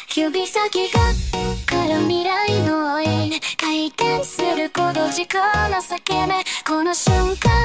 指先がから未来の追い回転すること軸の裂け目この瞬間